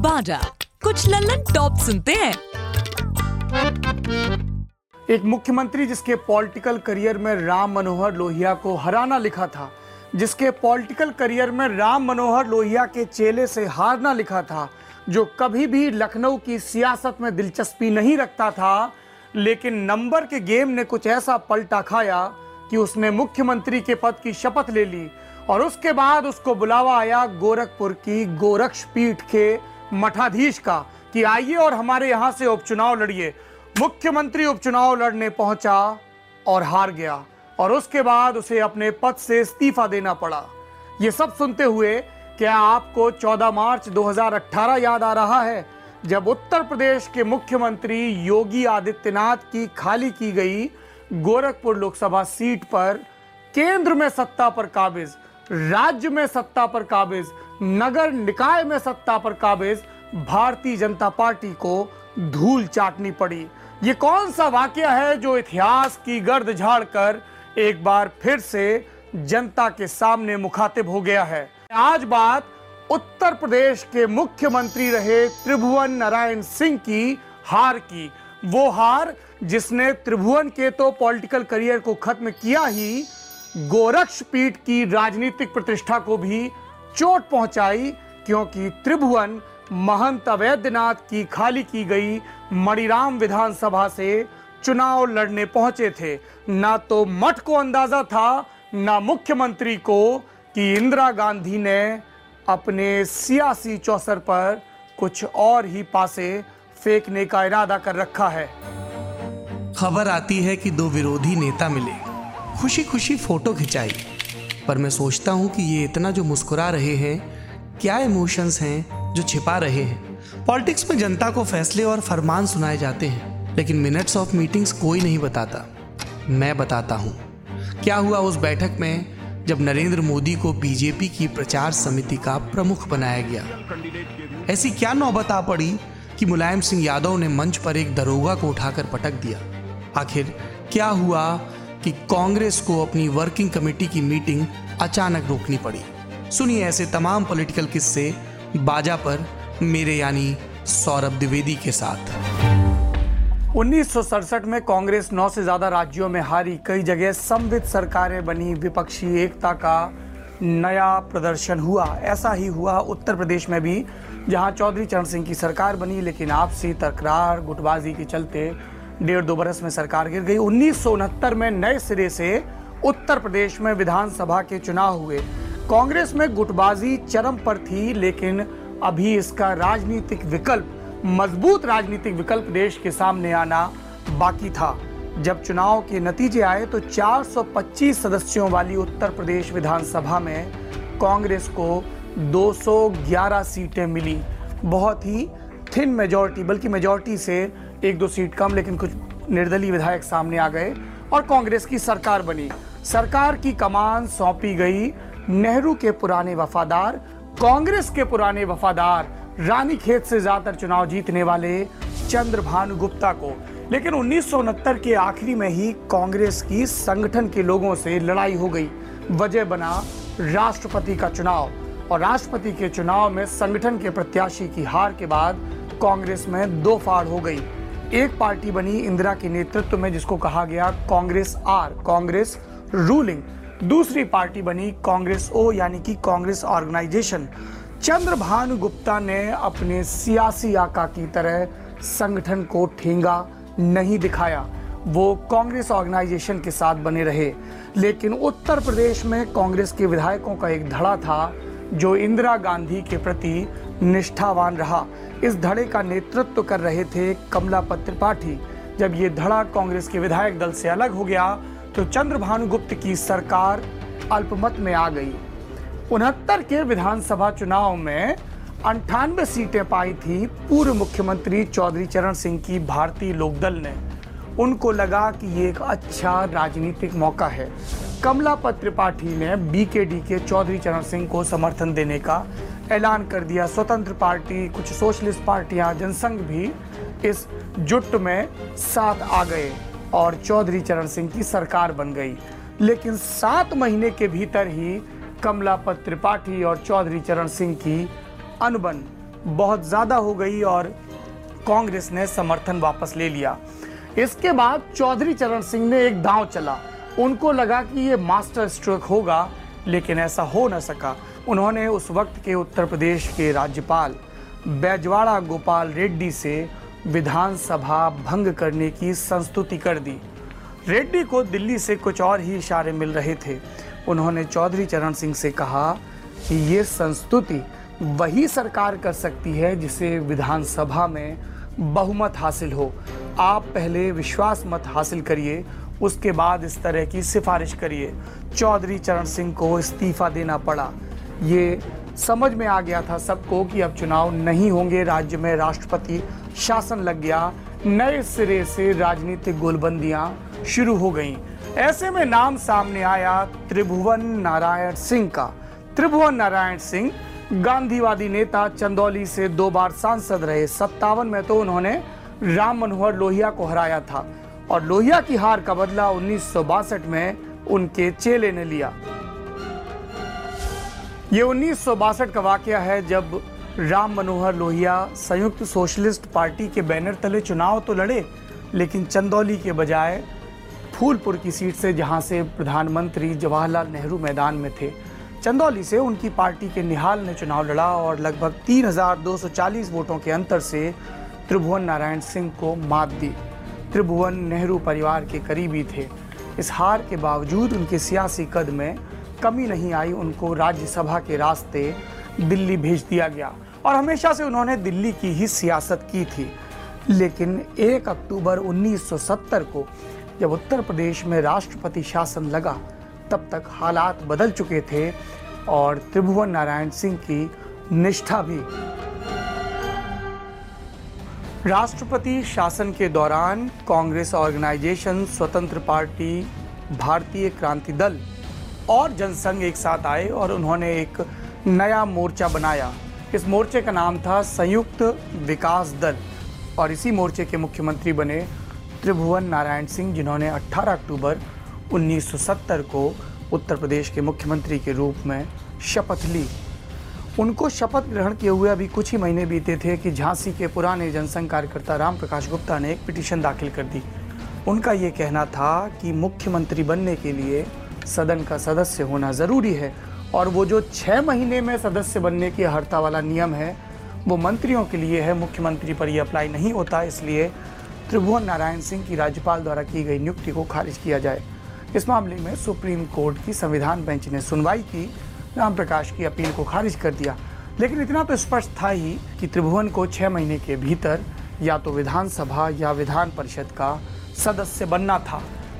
बाजा, कुछ लल्लन टॉप सुनते हैं। एक मुख्यमंत्री जिसके पॉलिटिकल करियर में राम मनोहर लोहिया को हराना लिखा था, जिसके पॉलिटिकल करियर में राम मनोहर लोहिया के चेले से हारना लिखा था, जो कभी भी लखनऊ की सियासत में दिलचस्पी नहीं रखता था, लेकिन नंबर के गेम ने कुछ ऐसा पलटा खाया कि उसने मुख्यमंत्री के पद की शपथ ले ली और उसके बाद उसको बुलावा आया गोरखपुर की गोरक्षपीठ के मठाधीश का कि आइए और हमारे यहाँ से उपचुनाव लड़िए। मुख्यमंत्री उपचुनाव लड़ने पहुंचा और हार गया और उसके बाद उसे अपने पद से इस्तीफा देना पड़ा। ये सब सुनते हुए क्या आपको 14 मार्च 2018 याद आ रहा है, जब उत्तर प्रदेश के मुख्यमंत्री योगी आदित्यनाथ की खाली की गई गोरखपुर लोकसभा सीट पर केंद्र में सत्ता पर काबिज, राज्य में सत्ता पर काबिज, नगर निकाय में सत्ता पर काबिज भारतीय जनता पार्टी को धूल चाटनी पड़ी। ये कौन सा वाकया है जो इतिहास की गर्द झाड़कर एक बार फिर से जनता के सामने मुखातिब हो गया है। आज बात उत्तर प्रदेश के मुख्यमंत्री रहे त्रिभुवन नारायण सिंह की हार की, वो हार जिसने त्रिभुवन के तो पॉलिटिकल करियर को खत्म किया ही, गोरक्षपीठ की राजनीतिक प्रतिष्ठा को भी चोट पहुंचाई, क्योंकि त्रिभुवन महंत अवैधनाथ की खाली की गई मणिराम विधानसभा से चुनाव लड़ने पहुंचे थे। ना तो मठ को अंदाजा था, ना मुख्यमंत्री को कि इंदिरा गांधी ने अपने सियासी चौसर पर कुछ और ही पासे फेंकने का इरादा कर रखा है। खबर आती है कि दो विरोधी नेता मिले, खुशी खुशी फोटो खिंचाई, पर मैं सोचता हूं कि ये इतना जो मुस्कुरा रहे हैं, क्या इमोशंस हैं जो छिपा रहे हैं। पॉलिटिक्स में जनता को फैसले और फरमान सुनाए जाते हैं, लेकिन मिनट्स ऑफ मीटिंग्स कोई नहीं बताता। मैं बताता हूं क्या हुआ उस बैठक में जब नरेंद्र मोदी को बीजेपी की प्रचार समिति का प्रमुख बनाया गया। ऐसी क्या नौबत आ पड़ी कि मुलायम सिंह यादव ने मंच पर एक दरोगा को उठाकर पटक दिया। आखिर क्या हुआ कि कांग्रेस को अपनी वर्किंग कमेटी की मीटिंग अचानक रोकनी पड़ी। सुनिए ऐसे तमाम पॉलिटिकल किस्से बाजा पर मेरे यानी सौरभ द्विवेदी के साथ। 1967 में कांग्रेस 9 से ज्यादा राज्यों में हारी, कई जगह समवित सरकारें बनी, विपक्षी एकता का नया प्रदर्शन हुआ। ऐसा ही हुआ उत्तर प्रदेश में भी, जहां चौधरी चरण सिंह की सरकार बनी, लेकिन आपसी तकरार गुटबाजी के चलते 1.5-2 बरस में सरकार गिर गई। 1969 में नए सिरे से उत्तर प्रदेश में विधानसभा के चुनाव हुए। कांग्रेस में गुटबाजी चरम पर थी, लेकिन अभी इसका राजनीतिक विकल्प, मजबूत राजनीतिक विकल्प देश के सामने आना बाकी था। जब चुनाव के नतीजे आए तो 425 सदस्यों वाली उत्तर प्रदेश विधानसभा में कांग्रेस को 211 सीटें मिली। बहुत ही थिन मेजॉरिटी, बल्कि मेजॉरिटी से 1-2 सीट कम, लेकिन कुछ निर्दलीय विधायक सामने आ गए और कांग्रेस की सरकार बनी। सरकार की कमान सौंपी गई नेहरू के पुराने वफादार, कांग्रेस के पुराने वफादार, रानीखेत से ज्यादातर चुनाव जीतने वाले चंद्रभानु गुप्ता को। लेकिन 1969 के आखिरी में ही कांग्रेस की संगठन के लोगों से लड़ाई हो गई। वजह बना राष्ट्रपति का चुनाव, और राष्ट्रपति के चुनाव में संगठन के प्रत्याशी की हार के बाद कांग्रेस में दो फाड़ हो गई। एक पार्टी बनी इंदिरा के नेतृत्व में, जिसको कहा गया कांग्रेस आर, कांग्रेस रूलिंग। दूसरी पार्टी बनी कांग्रेस ओ, यानी कि कांग्रेस ऑर्गेनाइजेशन। चंद्रभानु गुप्ता ने अपने सियासी आका की तरह संगठन को ठेंगा नहीं दिखाया, वो कांग्रेस ऑर्गेनाइजेशन के साथ बने रहे। लेकिन उत्तर प्रदेश में कांग्रेस के विधायकों का एक धड़ा था जो इंदिरा गांधी के प्रति निष्ठावान रहा। इस धड़े का नेतृत्व कर रहे थे कमलापत त्रिपाठी। जब ये धड़ा कांग्रेस के विधायक दल से अलग हो गया तो चंद्रभानु गुप्त की सरकार अल्पमत में आ गई। 69 के विधानसभा चुनाव में 98 सीटें पाई थी पूर्व मुख्यमंत्री चौधरी चरण सिंह की भारतीय लोकदल ने। उनको लगा कि ये एक अच्छा राजनीतिक मौका है। कमलापत त्रिपाठी ने बीकेडी के चौधरी चरण सिंह को समर्थन देने का ऐलान कर दिया। स्वतंत्र पार्टी, कुछ सोशलिस्ट पार्टियां, जनसंघ भी इस जुट में साथ आ गए और चौधरी चरण सिंह की सरकार बन गई। लेकिन 7 महीने के भीतर ही कमलापत त्रिपाठी और चौधरी चरण सिंह की अनबन बहुत ज़्यादा हो गई और कांग्रेस ने समर्थन वापस ले लिया। इसके बाद चौधरी चरण सिंह ने एक दांव चला। उनको लगा कि ये मास्टर स्ट्रोक होगा, लेकिन ऐसा हो न सका। उन्होंने उस वक्त के उत्तर प्रदेश के राज्यपाल बैजवाड़ा गोपाल रेड्डी से विधानसभा भंग करने की संस्तुति कर दी। रेड्डी को दिल्ली से कुछ और ही इशारे मिल रहे थे। उन्होंने चौधरी चरण सिंह से कहा कि ये संस्तुति वही सरकार कर सकती है जिसे विधानसभा में बहुमत हासिल हो। आप पहले विश्वास मत हासिल करिए, उसके बाद इस तरह की सिफारिश करिए। चौधरी चरण सिंह को इस्तीफा देना पड़ा। ये समझ में आ गया था सबको कि अब चुनाव नहीं होंगे, राज्य में राष्ट्रपति शासन लग गया। नए सिरे से राजनीतिक गोलबंदियां शुरू हो गईं। ऐसे में नाम सामने आया त्रिभुवन नारायण सिंह का। त्रिभुवन नारायण सिंह गांधीवादी नेता, चंदौली से 2 बार सांसद रहे। 57 में तो उन्होंने राम मनोहर लोहिया को हराया था और लोहिया की हार का बदला 1962 में उनके चेले ने लिया। ये 1962 का वाकया है जब राम मनोहर लोहिया संयुक्त सोशलिस्ट पार्टी के बैनर तले चुनाव तो लड़े, लेकिन चंदौली के बजाय फूलपुर की सीट से, जहां से प्रधानमंत्री जवाहरलाल नेहरू मैदान में थे, चंदौली से उनकी पार्टी के निहाल ने चुनाव लड़ा और लगभग 3240 वोटों के अंतर से त्रिभुवन नारायण सिंह को मात दी। त्रिभुवन नेहरू परिवार के करीबी थे। इस हार के बावजूद उनके सियासी कद में कमी नहीं आई। उनको राज्यसभा के रास्ते दिल्ली भेज दिया गया और हमेशा से उन्होंने दिल्ली की ही सियासत की थी। लेकिन 1 अक्टूबर 1970 को जब उत्तर प्रदेश में राष्ट्रपति शासन लगा, तब तक हालात बदल चुके थे और त्रिभुवन नारायण सिंह की निष्ठा भी। राष्ट्रपति शासन के दौरान कांग्रेस ऑर्गेनाइजेशन, स्वतंत्र पार्टी, भारतीय क्रांति दल और जनसंघ एक साथ आए और उन्होंने एक नया मोर्चा बनाया। इस मोर्चे का नाम था संयुक्त विकास दल और इसी मोर्चे के मुख्यमंत्री बने त्रिभुवन नारायण सिंह, जिन्होंने 18 अक्टूबर 1970 को उत्तर प्रदेश के मुख्यमंत्री के रूप में शपथ ली। उनको शपथ ग्रहण किए हुए अभी कुछ ही महीने बीते थे कि झांसी के पुराने जनसंघ कार्यकर्ता राम प्रकाश गुप्ता ने एक पिटीशन दाखिल कर दी। उनका ये कहना था कि मुख्यमंत्री बनने के लिए सदन का सदस्य होना ज़रूरी है और वो जो 6 महीने में सदस्य बनने की अर्हता वाला नियम है वो मंत्रियों के लिए है, मुख्यमंत्री पर ये अप्लाई नहीं होता। इसलिए त्रिभुवन नारायण सिंह की राज्यपाल द्वारा की गई नियुक्ति को खारिज किया जाए। इस मामले में सुप्रीम कोर्ट की संविधान बेंच ने सुनवाई की, राम प्रकाश की अपील को खारिज कर दिया। लेकिन इतना तो स्पष्ट था ही कि त्रिभुवन को 6 महीने के भीतर या तो विधानसभा या विधान परिषद का सदस्य बनना था।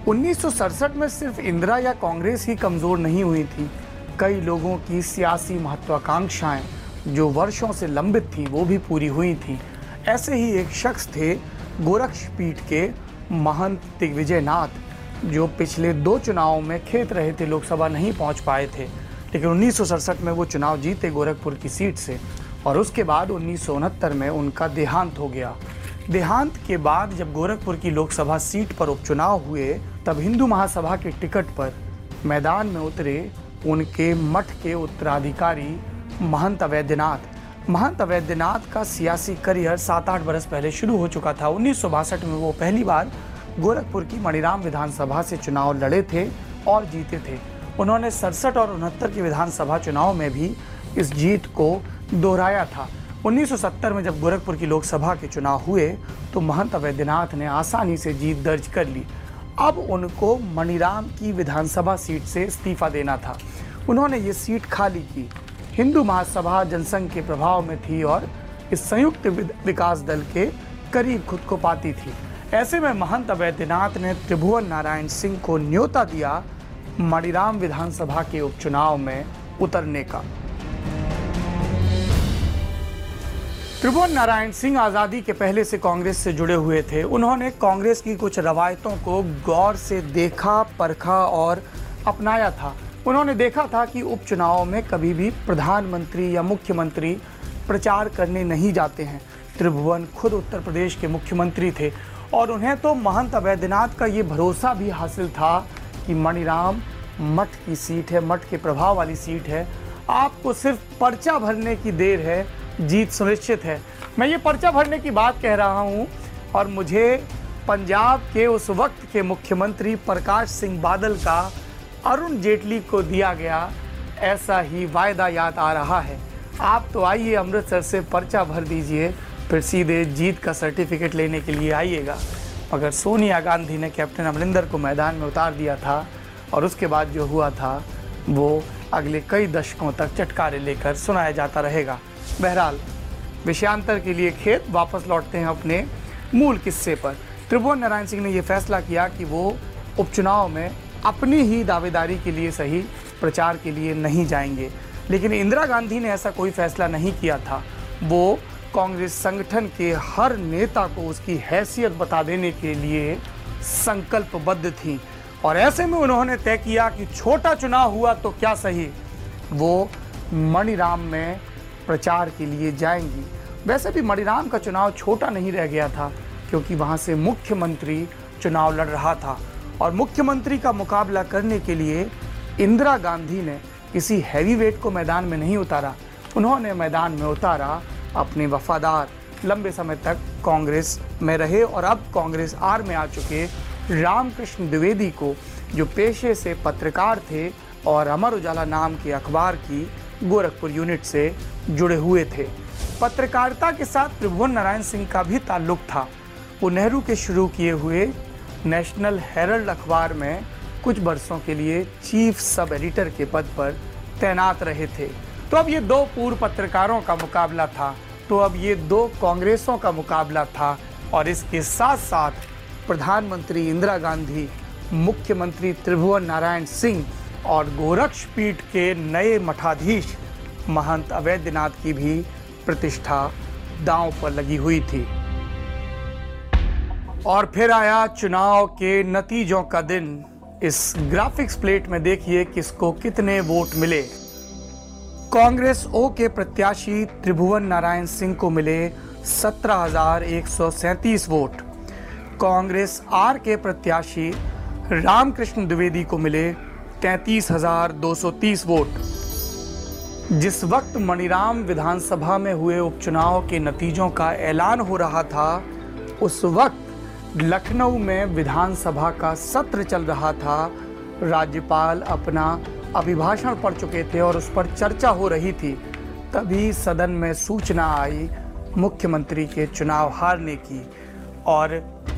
1967 में सिर्फ इंदिरा या कांग्रेस ही कमज़ोर नहीं हुई थी, कई लोगों की सियासी महत्वाकांक्षाएं जो वर्षों से लंबित थी वो भी पूरी हुई थी। ऐसे ही एक शख्स थे गोरक्षपीठ के महंत दिग्विजय नाथ, जो पिछले 2 चुनावों में खेत रहे थे, लोकसभा नहीं पहुंच पाए थे, लेकिन 1967 में वो चुनाव जीते गोरखपुर की सीट से और उसके बाद 1969 में उनका देहांत हो गया। देहांत के बाद जब गोरखपुर की लोकसभा सीट पर उपचुनाव हुए, तब हिंदू महासभा के टिकट पर मैदान में उतरे उनके मठ के उत्तराधिकारी महंत अवैधनाथ। महंत अवैधनाथ का सियासी करियर 7-8 बरस पहले शुरू हो चुका था। 1962 में वो पहली बार गोरखपुर की मणिराम विधानसभा से चुनाव लड़े थे और जीते थे। उन्होंने 67 और 69 के विधानसभा चुनाव में भी इस जीत को दोहराया था। 1970 में जब गोरखपुर की लोकसभा के चुनाव हुए तो महंत अवैधनाथ ने आसानी से जीत दर्ज कर ली। अब उनको मणिराम की विधानसभा सीट से इस्तीफा देना था। उन्होंने ये सीट खाली की। हिंदू महासभा जनसंघ के प्रभाव में थी और इस संयुक्त विकास दल के करीब खुद को पाती थी। ऐसे में महंत अवैधनाथ ने त्रिभुवन नारायण सिंह को न्योता दिया मणिराम विधानसभा के उपचुनाव में उतरने का। त्रिभुवन नारायण सिंह आज़ादी के पहले से कांग्रेस से जुड़े हुए थे। उन्होंने कांग्रेस की कुछ रवायतों को गौर से देखा, परखा और अपनाया था। उन्होंने देखा था कि उपचुनाव में कभी भी प्रधानमंत्री या मुख्यमंत्री प्रचार करने नहीं जाते हैं। त्रिभुवन खुद उत्तर प्रदेश के मुख्यमंत्री थे और उन्हें तो महंत अवैधनाथ का ये भरोसा भी हासिल था कि मणिराम मठ की सीट है, मठ के प्रभाव वाली सीट है, आपको सिर्फ पर्चा भरने की देर है जीत सुनिश्चित है। मैं ये पर्चा भरने की बात कह रहा हूँ और मुझे पंजाब के उस वक्त के मुख्यमंत्री प्रकाश सिंह बादल का अरुण जेटली को दिया गया ऐसा ही वायदा याद आ रहा है। आप तो आइए अमृतसर से पर्चा भर दीजिए, फिर सीधे जीत का सर्टिफिकेट लेने के लिए आइएगा। मगर सोनिया गांधी ने कैप्टन अमरिंदर को मैदान में उतार दिया था और उसके बाद जो हुआ था वो अगले कई दशकों तक चटकारे लेकर सुनाया जाता रहेगा। बहरहाल विषयांतर के लिए खेत वापस लौटते हैं अपने मूल किस्से पर। त्रिभुवन नारायण सिंह ने यह फैसला किया कि वो उपचुनाव में अपनी ही दावेदारी के लिए सही प्रचार के लिए नहीं जाएंगे, लेकिन इंदिरा गांधी ने ऐसा कोई फैसला नहीं किया था। वो कांग्रेस संगठन के हर नेता को उसकी हैसियत बता देने के लिए संकल्पबद्ध थी और ऐसे में उन्होंने तय किया कि छोटा चुनाव हुआ तो क्या सही, वो मणिराम में प्रचार के लिए जाएंगी। वैसे भी मणिराम का चुनाव छोटा नहीं रह गया था, क्योंकि वहां से मुख्यमंत्री चुनाव लड़ रहा था और मुख्यमंत्री का मुकाबला करने के लिए इंदिरा गांधी ने किसी हैवीवेट को मैदान में नहीं उतारा। उन्होंने मैदान में उतारा अपने वफादार, लंबे समय तक कांग्रेस में रहे और अब कांग्रेस आर में आ चुके रामकृष्ण द्विवेदी को, जो पेशे से पत्रकार थे और अमर उजाला नाम के अखबार की गोरखपुर यूनिट से जुड़े हुए थे। पत्रकारिता के साथ त्रिभुवन नारायण सिंह का भी ताल्लुक था। वो नेहरू के शुरू किए हुए नेशनल हेरल्ड अखबार में कुछ वर्षों के लिए चीफ सब एडिटर के पद पर तैनात रहे थे। तो अब ये दो पूर्व पत्रकारों का मुकाबला था, तो अब ये दो कांग्रेसों का मुकाबला था और इसके साथ साथ प्रधानमंत्री इंदिरा गांधी, मुख्यमंत्री त्रिभुवन नारायण सिंह और गोरक्षपीठ के नए मठाधीश महंत अवैधनाथ की भी प्रतिष्ठा दांव पर लगी हुई थी। और फिर आया चुनाव के नतीजों का दिन। इस ग्राफिक्स प्लेट में देखिए किसको कितने वोट मिले। कांग्रेस ओ के प्रत्याशी त्रिभुवन नारायण सिंह को मिले 17,137 वोट। कांग्रेस आर के प्रत्याशी रामकृष्ण द्विवेदी को मिले 33,230 वोट। जिस वक्त मणिराम विधानसभा में हुए उपचुनाव के नतीजों का ऐलान हो रहा था, उस वक्त लखनऊ में विधानसभा का सत्र चल रहा था। राज्यपाल अपना अभिभाषण पढ़ चुके थे और उस पर चर्चा हो रही थी। तभी सदन में सूचना आई मुख्यमंत्री के चुनाव हारने की, और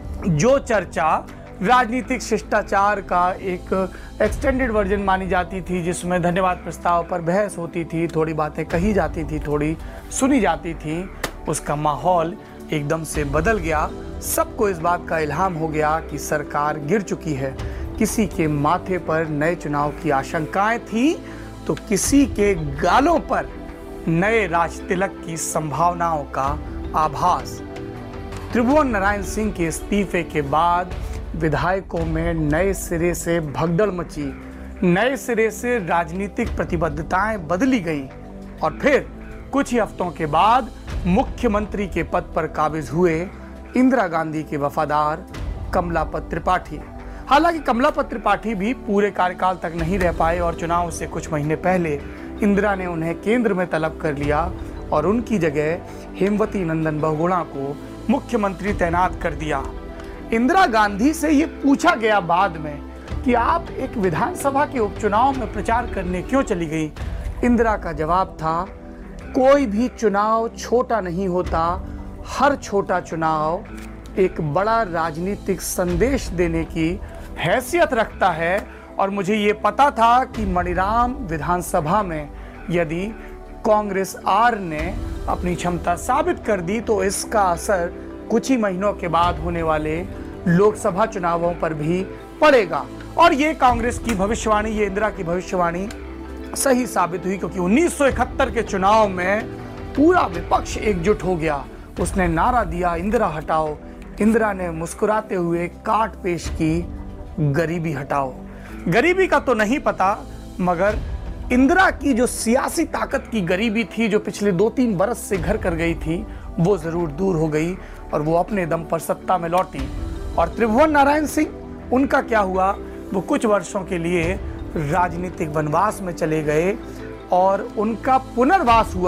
जो चर्चा राजनीतिक शिष्टाचार का एक एक्सटेंडेड वर्जन मानी जाती थी, जिसमें धन्यवाद प्रस्ताव पर बहस होती थी, थोड़ी बातें कही जाती थी, थोड़ी सुनी जाती थी, उसका माहौल एकदम से बदल गया। सबको इस बात का इल्हाम हो गया कि सरकार गिर चुकी है। किसी के माथे पर नए चुनाव की आशंकाएं थी तो किसी के गालों पर नए राज तिलक की संभावनाओं का आभास। त्रिभुवन नारायण सिंह के इस्तीफे के बाद विधायकों में नए सिरे से भगदड़ मची, नए सिरे से राजनीतिक प्रतिबद्धताएं बदली गईं और फिर कुछ ही हफ्तों के बाद मुख्यमंत्री के पद पर काबिज हुए इंदिरा गांधी के वफादार कमलापत त्रिपाठी। हालांकि कमलापत त्रिपाठी भी पूरे कार्यकाल तक नहीं रह पाए और चुनाव से कुछ महीने पहले इंदिरा ने उन्हें केंद्र में तलब कर लिया और उनकी जगह हेमवती नंदन बहुगुणा को मुख्यमंत्री तैनात कर दिया। इंदिरा गांधी से ये पूछा गया बाद में कि आप एक विधानसभा के उपचुनाव में प्रचार करने क्यों चली गई। इंदिरा का जवाब था, कोई भी चुनाव छोटा नहीं होता, हर छोटा चुनाव एक बड़ा राजनीतिक संदेश देने की हैसियत रखता है। और मुझे ये पता था कि मणिराम विधानसभा में यदि कांग्रेस आर ने अपनी क्षमता साबित कर दी तो इसका असर कुछ ही महीनों के बाद होने वाले लोकसभा चुनावों पर भी पड़ेगा। और ये कांग्रेस की भविष्यवाणी, ये इंदिरा की भविष्यवाणी सही साबित हुई, क्योंकि 1971 के चुनाव में पूरा विपक्ष एकजुट हो गया। उसने नारा दिया, इंदिरा हटाओ। इंदिरा ने मुस्कुराते हुए काट पेश की, गरीबी हटाओ। गरीबी का तो नहीं पता, मगर इंदिरा की जो सियासी ताकत की गरीबी थी, जो पिछले 2-3 बरस से घर कर गई थी, वो जरूर दूर हो गई और वो अपने दम पर सत्ता में लौटी। और त्रिभुवन नारायण सिंह, उनका क्या हुआ? वो कुछ वर्षों के लिए राजनीतिक वनवास में चले गए और उनका पुनर्वास हुआ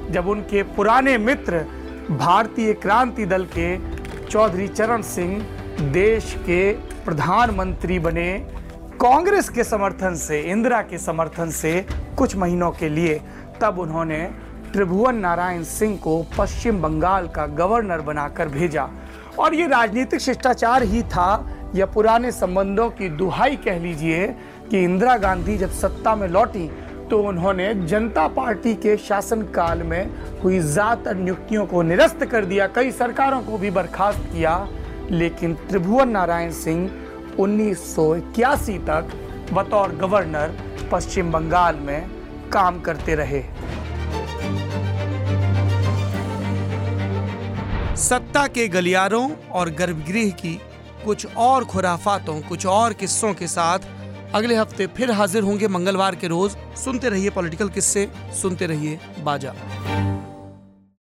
जब उनके पुराने मित्र भारतीय क्रांति दल के चौधरी चरण सिंह देश के प्रधानमंत्री बने कांग्रेस के समर्थन से, इंदिरा के समर्थन से कुछ महीनों के लिए। तब उन्होंने त्रिभुवन नारायण सिंह को पश्चिम बंगाल का गवर्नर बनाकर भेजा। और ये राजनीतिक शिष्टाचार ही था या पुराने संबंधों की दुहाई कह लीजिए कि इंदिरा गांधी जब सत्ता में लौटी तो उन्होंने जनता पार्टी के शासनकाल में हुई ज्यादातर नियुक्तियों को निरस्त कर दिया, कई सरकारों को भी बर्खास्त किया। लेकिन त्रिभुवन नारायण सिंह 1981 तक बतौर गवर्नर पश्चिम बंगाल में काम करते रहे। सत्ता के गलियारों और गर्भगृह की कुछ और खुराफातों, कुछ और किस्सों के साथ अगले हफ्ते फिर हाजिर होंगे मंगलवार के रोज। सुनते रहिए पॉलिटिकल किस्से, सुनते रहिए बाजा।